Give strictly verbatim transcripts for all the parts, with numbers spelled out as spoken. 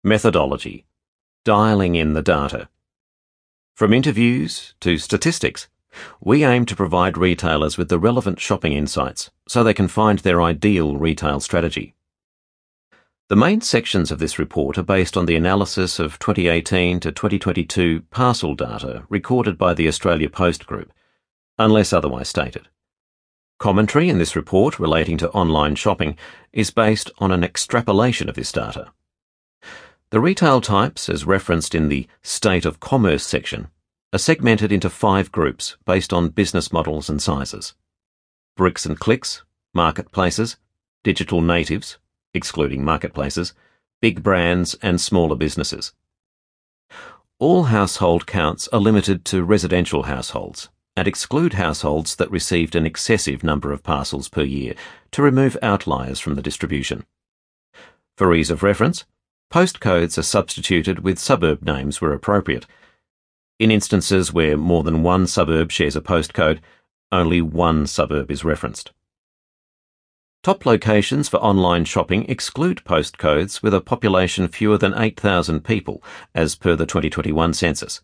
Methodology: dialing in the data. From interviews to statistics, we aim to provide retailers with the relevant shopping insights so they can find their ideal retail strategy. The main sections of this report are based on the analysis of twenty eighteen to twenty twenty-two parcel data recorded by the Australia Post Group, unless otherwise stated. Commentary in this report relating to online shopping is based on an extrapolation of this data. The retail types, as referenced in the State of Commerce section, are segmented into five groups based on business models and sizes: bricks and clicks, marketplaces, digital natives, excluding marketplaces, big brands and smaller businesses. All household counts are limited to residential households and exclude households that received an excessive number of parcels per year to remove outliers from the distribution. For ease of reference, postcodes are substituted with suburb names where appropriate. In instances where more than one suburb shares a postcode, only one suburb is referenced. Top locations for online shopping exclude postcodes with a population fewer than eight thousand people, as per the twenty twenty-one census.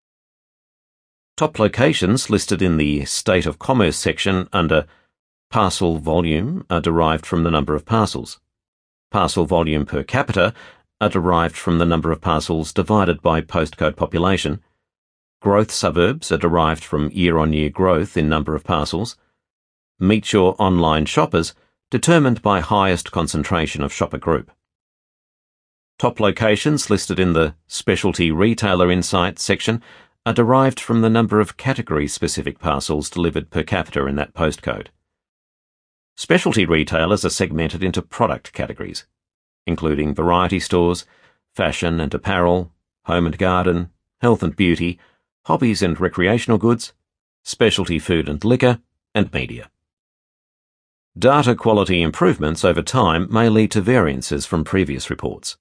Top locations listed in the State of Commerce section under Parcel Volume are derived from the number of parcels. Parcel Volume per capita are derived from the number of parcels divided by postcode population. Growth suburbs are derived from year-on-year growth in number of parcels. Meet your online shoppers determined by highest concentration of shopper group. Top locations listed in the Specialty Retailer Insights section are derived from the number of category-specific parcels delivered per capita in that postcode. Specialty retailers are segmented into product categories, including variety stores, fashion and apparel, home and garden, health and beauty, hobbies and recreational goods, specialty food and liquor, and media. Data quality improvements over time may lead to variances from previous reports.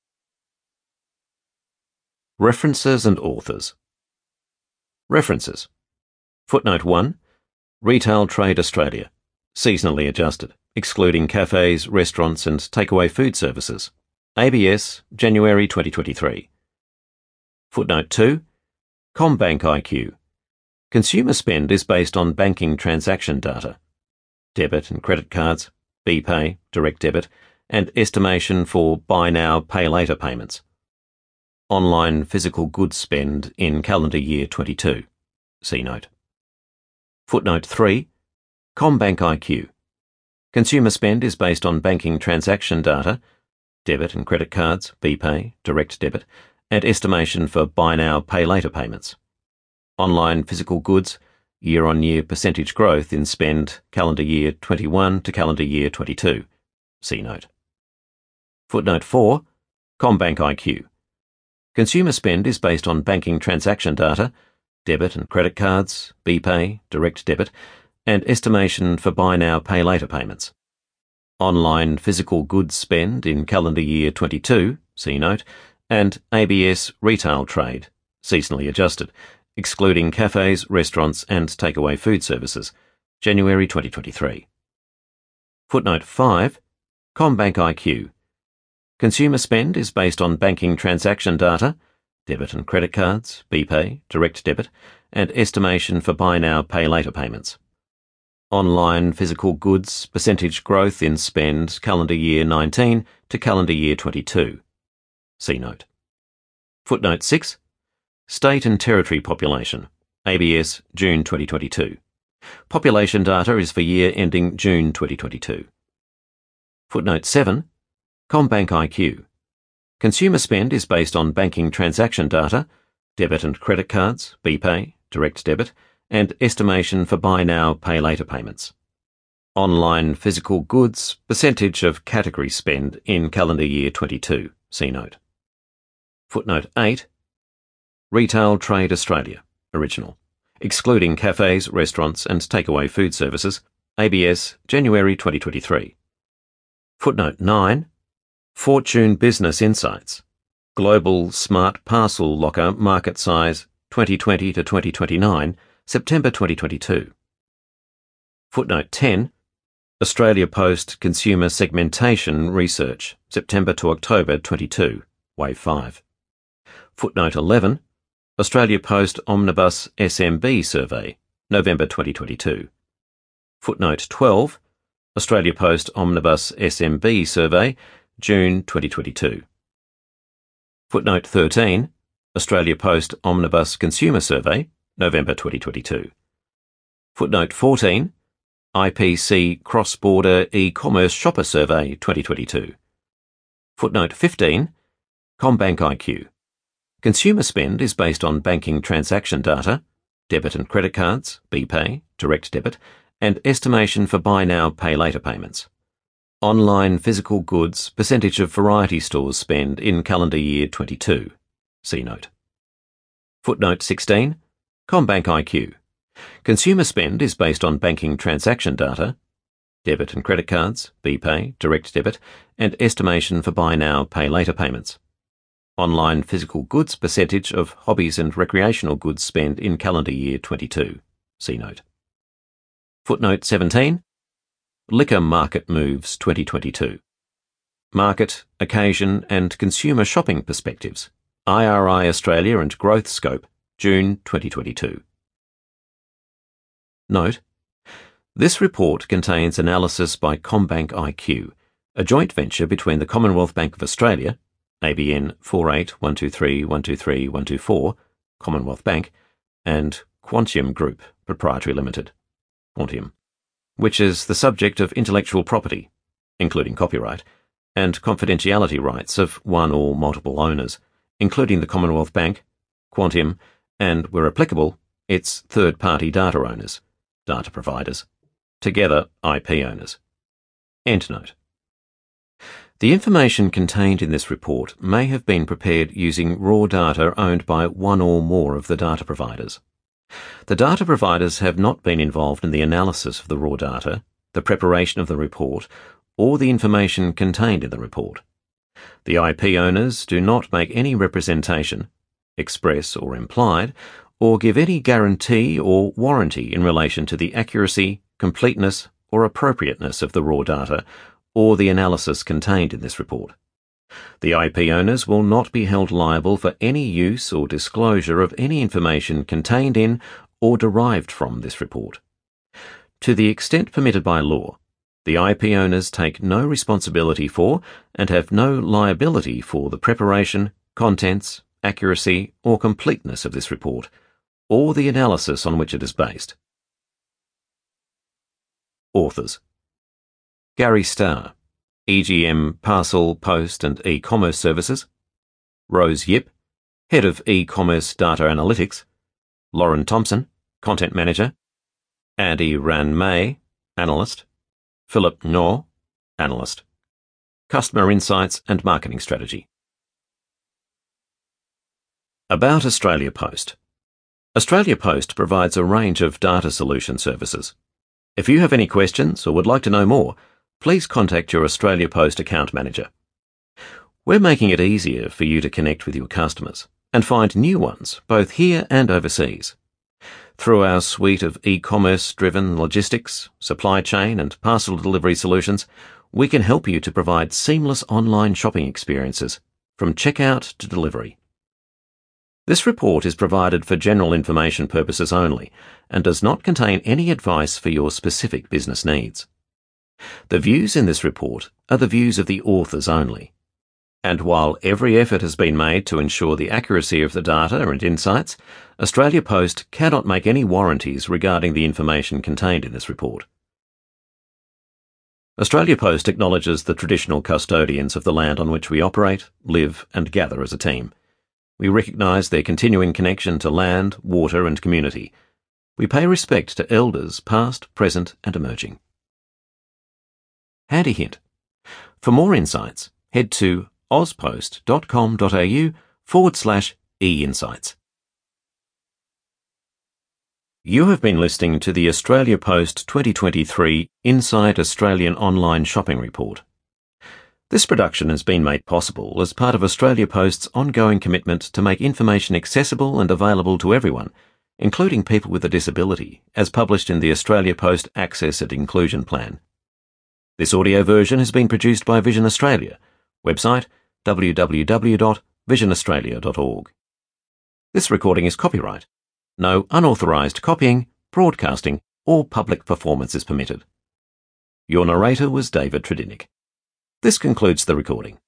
References and authors. References. Footnote one. Retail Trade Australia. Seasonally adjusted, excluding cafes, restaurants and takeaway food services. A B S, January twenty twenty-three. Footnote two. CommBank I Q. Consumer spend is based on banking transaction data. Debit and credit cards, BPay, direct debit, and estimation for buy now, pay later payments. Online physical goods spend in calendar year twenty-two. See note. Footnote three. CommBank I Q. Consumer spend is based on banking transaction data, debit and credit cards, BPay, direct debit, and estimation for buy now, pay later payments. Online physical goods, year-on-year percentage growth in spend calendar year twenty-one to calendar year twenty-two. See note. Footnote four. CommBank I Q. Consumer spend is based on banking transaction data, debit and credit cards, BPay, direct debit, and estimation for buy now, pay later payments. Online physical goods spend in calendar year twenty-two, see note, and A B S retail trade, seasonally adjusted, excluding cafes, restaurants and takeaway food services, January twenty twenty-three. Footnote five. CommBank I Q. Consumer spend is based on banking transaction data, debit and credit cards, BPay, direct debit, and estimation for buy now, pay later payments. Online physical goods percentage growth in spend calendar year nineteen to calendar year twenty-two. See note. Footnote six. State and territory population, A B S, June twenty twenty-two. Population data is for year ending June twenty twenty-two. Footnote seven. CommBank I Q. Consumer spend is based on banking transaction data, debit and credit cards, BPay, direct debit, and estimation for buy now, pay later payments. Online physical goods percentage of category spend in calendar year twenty-two. See note. Footnote eight. Retail Trade Australia, original, excluding cafes, restaurants and takeaway food services, A B S, January twenty twenty-three. Footnote nine. Fortune Business Insights, Global Smart Parcel Locker Market Size twenty twenty to twenty twenty-nine, September twenty twenty-two. Footnote ten. Australia Post Consumer Segmentation Research, September to October twenty-two. Wave five. Footnote eleven, Australia Post Omnibus S M B Survey, November twenty twenty-two. Footnote twelve, Australia Post Omnibus S M B Survey, June twenty twenty-two. Footnote thirteen, Australia Post Omnibus Consumer Survey, November twenty twenty-two. Footnote fourteen, I P C Cross-Border E-Commerce Shopper Survey twenty twenty-two. Footnote fifteen, CommBank I Q. Consumer spend is based on banking transaction data, debit and credit cards, BPay, direct debit, and estimation for buy now, pay later payments. Online physical goods percentage of variety stores spend in calendar year twenty-two. See note. Footnote sixteen, CommBank I Q. Consumer spend is based on banking transaction data, debit and credit cards, BPay, direct debit, and estimation for buy now, pay later payments. Online physical goods percentage of hobbies and recreational goods spend in calendar year twenty-two. See note. Footnote seventeen, Liquor Market Moves twenty twenty-two. Market, Occasion and Consumer Shopping Perspectives, I R I Australia and Growth Scope, June twenty twenty-two. Note: this report contains analysis by CommBank I Q, a joint venture between the Commonwealth Bank of Australia, A B N four eight one two three one two three one two four, Commonwealth Bank, and Quantium Group, Proprietary Limited, Quantium, which is the subject of intellectual property, including copyright, and confidentiality rights of one or multiple owners, including the Commonwealth Bank, Quantium, and, where applicable, its third-party data owners, data providers, together I P owners. Endnote. The information contained in this report may have been prepared using raw data owned by one or more of the data providers. The data providers have not been involved in the analysis of the raw data, the preparation of the report, or the information contained in the report. The I P owners do not make any representation, express or implied, or give any guarantee or warranty in relation to the accuracy, completeness, or appropriateness of the raw data or the analysis contained in this report. The I P owners will not be held liable for any use or disclosure of any information contained in or derived from this report. To the extent permitted by law, the I P owners take no responsibility for and have no liability for the preparation, contents, accuracy, or completeness of this report, or the analysis on which it is based. Authors: Gary Starr, E G M Parcel, Post and E-Commerce Services; Rose Yip, Head of E-Commerce Data Analytics; Lauren Thompson, Content Manager; Andy Ran-May, Analyst; Philip Ngo, Analyst. Customer Insights and Marketing Strategy. About Australia Post. Australia Post provides a range of data solution services. If you have any questions or would like to know more, please contact your Australia Post account manager. We're making it easier for you to connect with your customers and find new ones, both here and overseas. Through our suite of e-commerce-driven logistics, supply chain and parcel delivery solutions, we can help you to provide seamless online shopping experiences, from checkout to delivery. This report is provided for general information purposes only and does not contain any advice for your specific business needs. The views in this report are the views of the authors only. And while every effort has been made to ensure the accuracy of the data and insights, Australia Post cannot make any warranties regarding the information contained in this report. Australia Post acknowledges the traditional custodians of the land on which we operate, live and gather as a team. We recognise their continuing connection to land, water and community. We pay respect to elders past, present and emerging. Handy hint. For more insights, head to auspost.com.au forward slash e-insights. You have been listening to the Australia Post twenty twenty-three Inside Australian Online Shopping Report. This production has been made possible as part of Australia Post's ongoing commitment to make information accessible and available to everyone, including people with a disability, as published in the Australia Post Access and Inclusion Plan. This audio version has been produced by Vision Australia. Website w w w dot vision australia dot org. This recording is copyright. No unauthorised copying, broadcasting, or public performance is permitted. Your narrator was David Tredinnick. This concludes the recording.